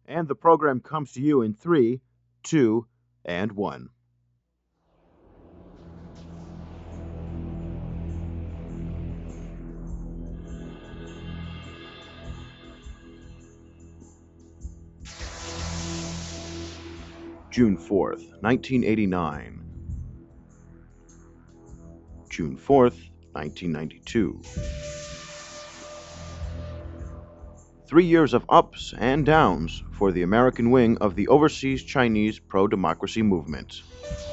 And the program comes to you in three, two, and one. June 4th, 1989. June 4th, 1992. 3 years of ups and downs for the American wing of the overseas Chinese pro-democracy movement.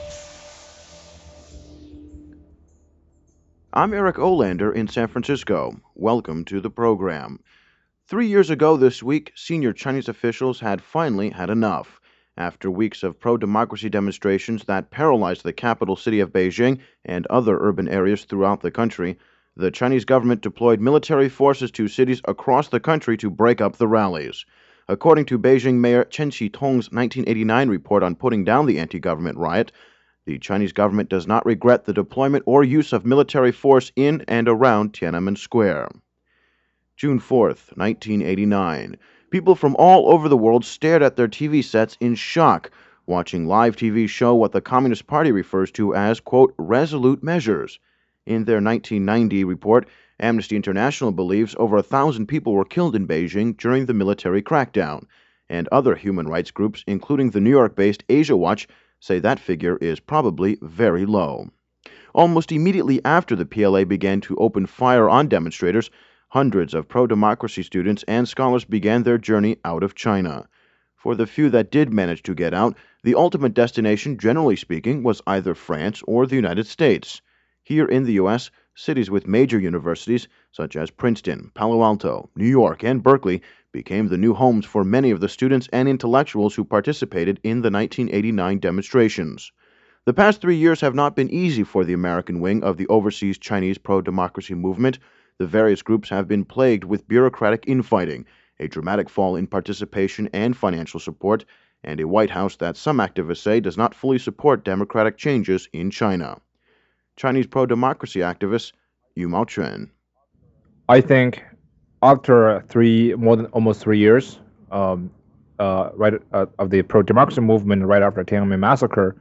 I'm Eric Olander in San Francisco. Welcome to the program. 3 years ago this week, senior Chinese officials had finally had enough. After weeks of pro-democracy demonstrations that paralyzed the capital city of Beijing and other urban areas throughout the country, the Chinese government deployed military forces to cities across the country to break up the rallies. According to Beijing Mayor Chen Xitong's 1989 report on putting down the anti-government riot, the Chinese government does not regret the deployment or use of military force in and around Tiananmen Square. June 4th, 1989. People from all over the world stared at their TV sets in shock, watching live TV show what the Communist Party refers to as, quote, resolute measures. In their 1990 report, Amnesty International believes over 1,000 people were killed in Beijing during the military crackdown, and other human rights groups, including the New York-based Asia Watch, say that figure is probably very low. Almost immediately after the PLA began to open fire on demonstrators, hundreds of pro-democracy students and scholars began their journey out of China. For the few that did manage to get out, the ultimate destination, generally speaking, was either France or the United States. Here in the U.S., cities with major universities, such as Princeton, Palo Alto, New York, and Berkeley, became the new homes for many of the students and intellectuals who participated in the 1989 demonstrations. The past 3 years have not been easy for the American wing of the overseas Chinese pro-democracy movement. The various groups have been plagued with bureaucratic infighting, a dramatic fall in participation and financial support, and a White House that some activists say does not fully support democratic changes in China. Chinese pro-democracy activist Yu Maochuan. I think after more than almost 3 years, um, right of the pro-democracy movement, right after Tiananmen massacre,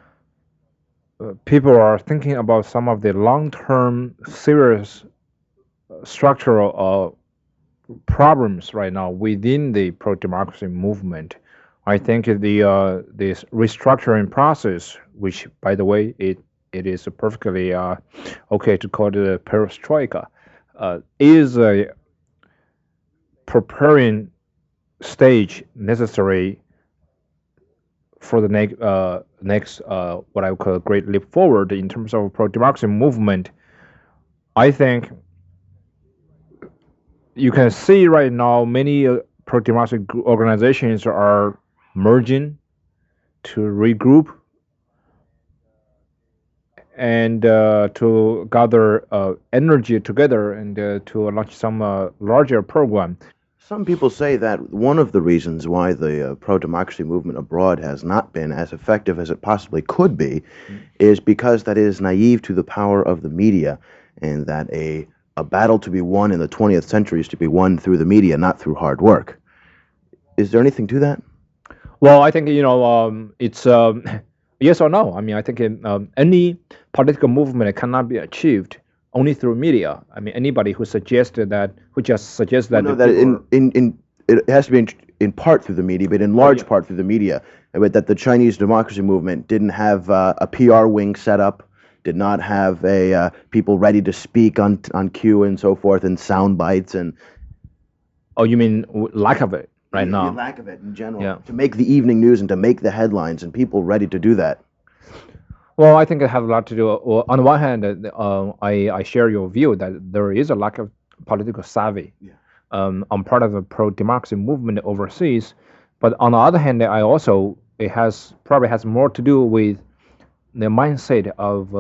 people are thinking about some of the long-term serious structural problems right now within the pro-democracy movement. I think this restructuring process, which by the way it is perfectly okay to call it a perestroika, is a preparing stage necessary for the next what I would call a great leap forward in terms of pro-democracy movement. I think you can see right now many pro-democracy organizations are merging to regroup and to gather energy together and to launch some larger program. Some people say that one of the reasons why the pro-democracy movement abroad has not been as effective as it possibly could be is because that is naive to the power of the media, and that a battle to be won in the 20th century is to be won through the media, not through hard work. Is there anything to that? Well, I think it's yes or no. I mean, I think any political movement cannot be achieved only through media. I mean, anybody who just suggests Well, that no, the that people are, in it has to be in part through the media, but in oh large yeah, part through the media. But that the Chinese democracy movement didn't have a PR wing set up, did not have a people ready to speak on cue and so forth, and sound bites and oh, you mean lack of it right your now? lack of it in general Yeah. to make the evening news and to make the headlines and people ready to do that. Well, I think it has a lot to do. Well, on the one hand, I share your view that there is a lack of political savvy Yeah. on part of the pro-democracy movement overseas. But on the other hand, I also it has probably has more to do with the mindset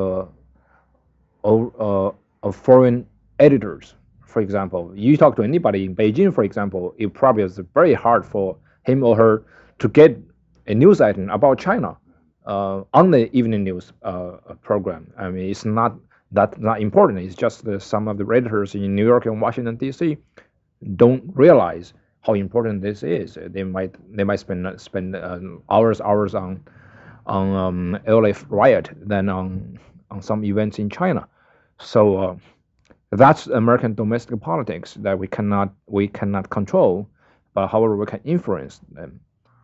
of foreign editors. For example, you talk to anybody in Beijing, for example, it probably is very hard for him or her to get a news item about China on the evening news program. I mean, it's not important. It's just some of the editors in New York and Washington D.C. don't realize how important this is. They might spend hours on LA riot than on some events in China. So that's American domestic politics that we cannot control, but however we can influence them.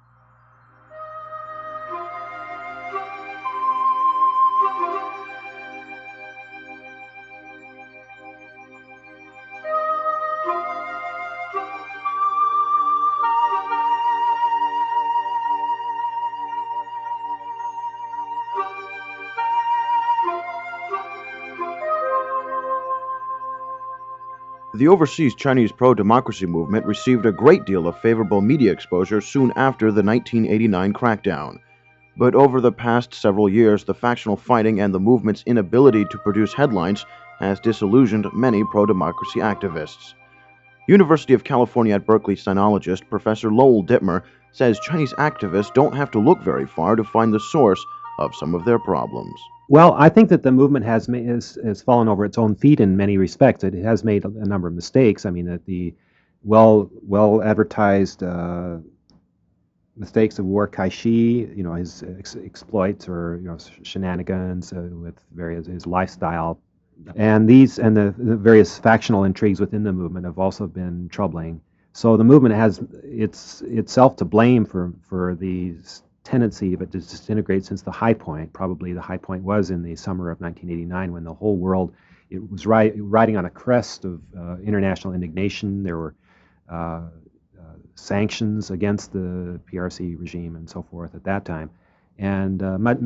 The overseas Chinese pro-democracy movement received a great deal of favorable media exposure soon after the 1989 crackdown. But over the past several years, the factional fighting and the movement's inability to produce headlines has disillusioned many pro-democracy activists. University of California at Berkeley sinologist Professor Lowell Dittmer says Chinese activists don't have to look very far to find the source of some of their problems. Well, I think that the movement has fallen over its own feet in many respects. It has made a number of mistakes. I mean, that the well advertised mistakes of Wu Kai-shi, his exploits or shenanigans with his lifestyle, and the various factional intrigues within the movement have also been troubling. So the movement has itself to blame for these tendency of it to disintegrate since the high point. Probably the high point was in the summer of 1989 when the whole world was riding on a crest of international indignation. There were sanctions against the PRC regime and so forth at that time, and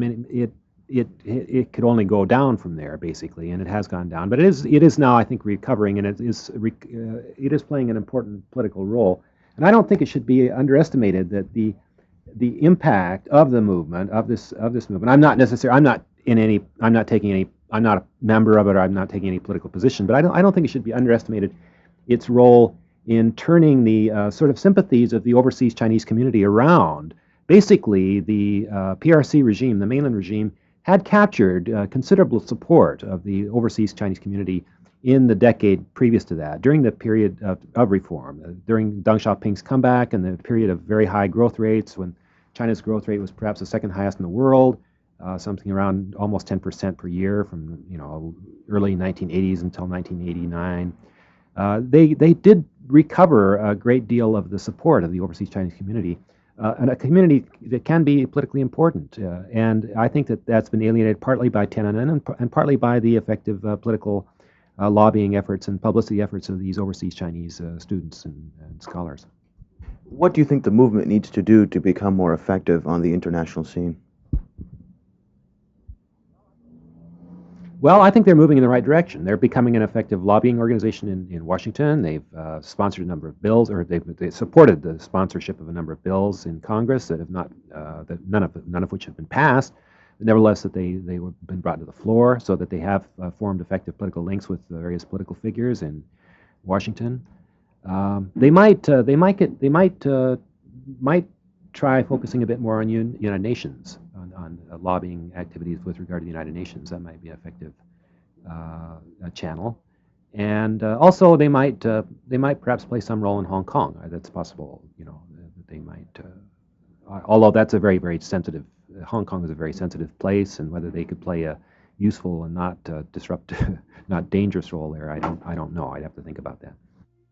it could only go down from there basically, and it has gone down. But it is now, I think, recovering, and it is playing an important political role. And I don't think it should be underestimated that the impact of the movement of this movement. I'm not a member of it, or I'm not taking any political position, but I don't think it should be underestimated its role in turning the sort of sympathies of the overseas Chinese community around. Basically, the PRC regime, the mainland regime, had captured considerable support of the overseas Chinese community in the decade previous to that, during the period of reform, during Deng Xiaoping's comeback and the period of very high growth rates, when China's growth rate was perhaps the second highest in the world, something around almost 10% per year from early 1980s until 1989. They did recover a great deal of the support of the overseas Chinese community, and a community that can be politically important. And I think that that's been alienated partly by Tiananmen and partly by the effective political lobbying efforts and publicity efforts of these overseas Chinese students and scholars. What do you think the movement needs to do to become more effective on the international scene? Well, I think they're moving in the right direction. They're becoming an effective lobbying organization in Washington. They've sponsored a number of bills, or they supported the sponsorship of a number of bills in Congress that have not, that none of which have been passed. But nevertheless, that they've been brought to the floor, so that they have formed effective political links with various political figures in Washington. They might try focusing a bit more on United Nations, on lobbying activities with regard to the United Nations. That might be an effective channel, and also they might perhaps play some role in Hong Kong. That's possible. That they might. Although that's a very, very sensitive. Hong Kong is a very sensitive place, and whether they could play a useful and not disruptive, not dangerous role there, I don't know. I'd have to think about that.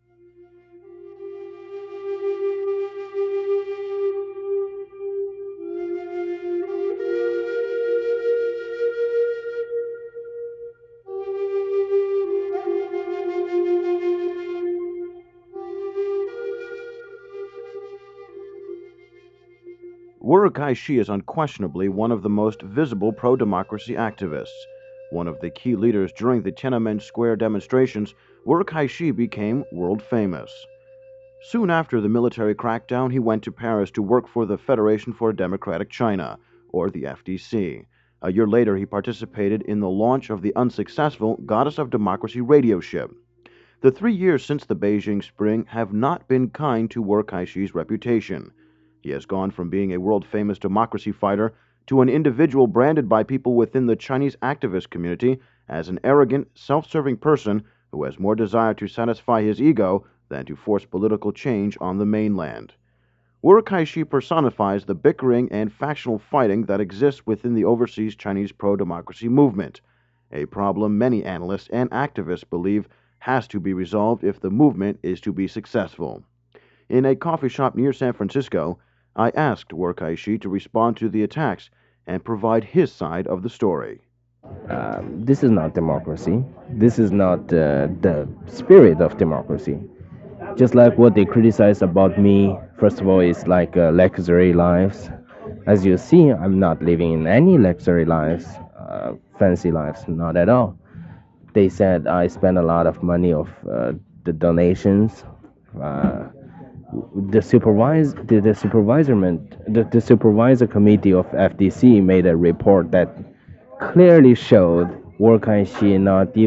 Wu Kai-shi is unquestionably one of the most visible pro-democracy activists. One of the key leaders during the Tiananmen Square demonstrations, Wu Kai-shi became world famous. Soon after the military crackdown, he went to Paris to work for the Federation for Democratic China, or the FDC. A year later, he participated in the launch of the unsuccessful Goddess of Democracy radio ship. The 3 years since the Beijing Spring have not been kind to Wu Kai-shi's reputation. He has gone from being a world-famous democracy fighter to an individual branded by people within the Chinese activist community as an arrogant, self-serving person who has more desire to satisfy his ego than to force political change on the mainland. Wu Kai-shi personifies the bickering and factional fighting that exists within the overseas Chinese pro-democracy movement, a problem many analysts and activists believe has to be resolved if the movement is to be successful. In a coffee shop near San Francisco, I asked Wu Kai-shi to respond to the attacks and provide his side of the story. This is not democracy. This is not the spirit of democracy. Just like what they criticize about me, first of all, is like luxury lives. As you see, I'm not living in any luxury lives, fancy lives, not at all. They said I spend a lot of money of the donations. Uh, the supervisor committee of FDC made a report that clearly showed Wu Kai-shi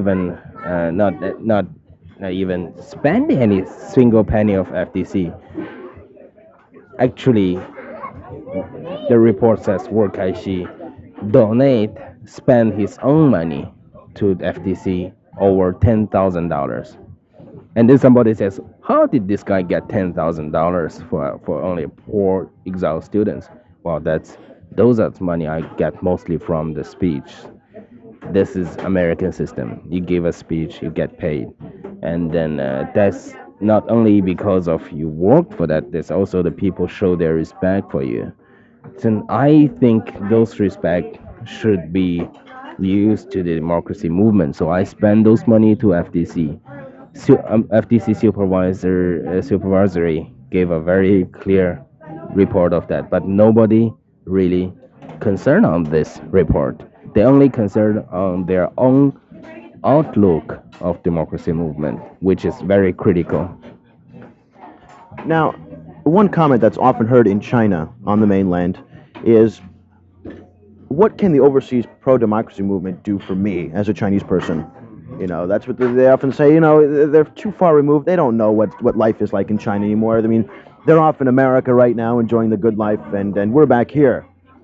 not even spend any single penny of FDC. Actually, the report says Wu Kai-shi spend his own money to FDC over $10,000. And then somebody says, how did this guy get $10,000 for only poor exile students? Well, those are the money I get mostly from the speech. This is American system. You give a speech, you get paid, and then that's not only because of you work for that. There's also the people show their respect for you. So I think those respect should be used to the democracy movement. So I spend those money to FDC. FTC supervisory gave a very clear report of that, but nobody really concerned on this report. They only concerned on their own outlook of democracy movement, which is very critical. Now, one comment that's often heard in China on the mainland is, what can the overseas pro-democracy movement do for me as a Chinese person? That's what they often say. They're too far removed. They don't know what life is like in China anymore. I mean, they're off in America right now enjoying the good life, and we're back here.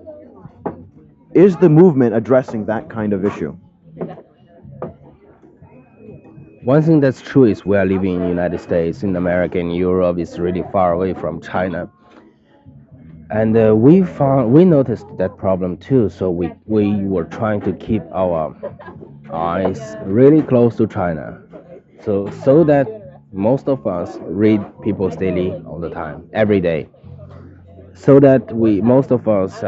Is the movement addressing that kind of issue? One thing that's true is we are living in the United States, in America, and Europe is really far away from China. And we noticed that problem too. So we were trying to keep our eyes really close to China, so that most of us read People's Daily all the time, every day, so that most of us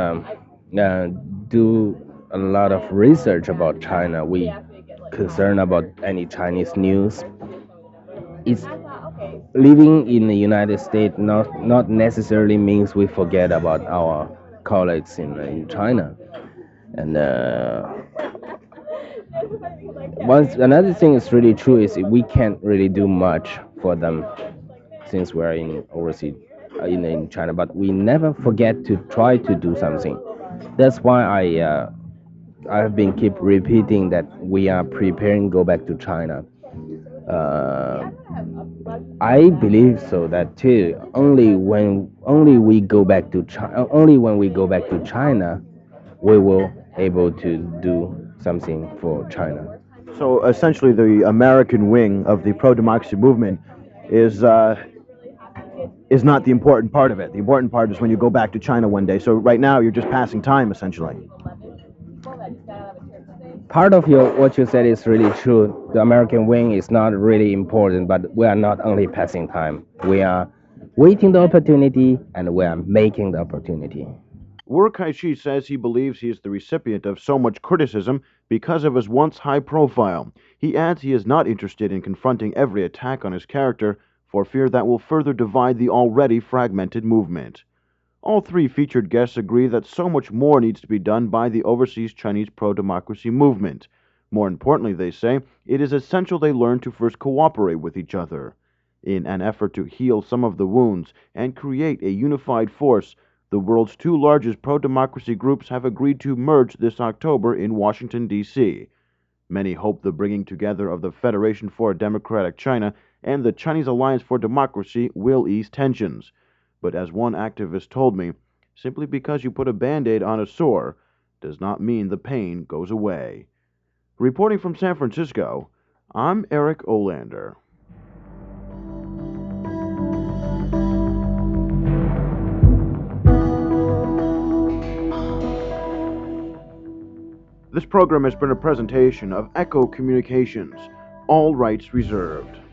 do a lot of research about China. We concern about any Chinese news. It's living in the United States not necessarily means we forget about our colleagues in China. And another thing is really true is we can't really do much for them since we're in overseas in China, but we never forget to try to do something. That's why I have been keep repeating that we are preparing to go back to China. I believe so that too. Only when we go back to China, we will able to do something for China. So essentially, the American wing of the pro-democracy movement is not the important part of it. The important part is when you go back to China one day. So right now, you're just passing time, essentially. Part of what you said is really true. The American wing is not really important, but we are not only passing time. We are waiting the opportunity, and we are making the opportunity. Wu Kai-shi says he believes he is the recipient of so much criticism because of his once high profile. He adds he is not interested in confronting every attack on his character for fear that will further divide the already fragmented movement. All three featured guests agree that so much more needs to be done by the overseas Chinese pro-democracy movement. More importantly, they say, it is essential they learn to first cooperate with each other. In an effort to heal some of the wounds and create a unified force, the world's two largest pro-democracy groups have agreed to merge this October in Washington, D.C. Many hope the bringing together of the Federation for a Democratic China and the Chinese Alliance for Democracy will ease tensions. But as one activist told me, simply because you put a Band-Aid on a sore does not mean the pain goes away. Reporting from San Francisco, I'm Eric Olander. This program has been a presentation of Echo Communications. All rights reserved.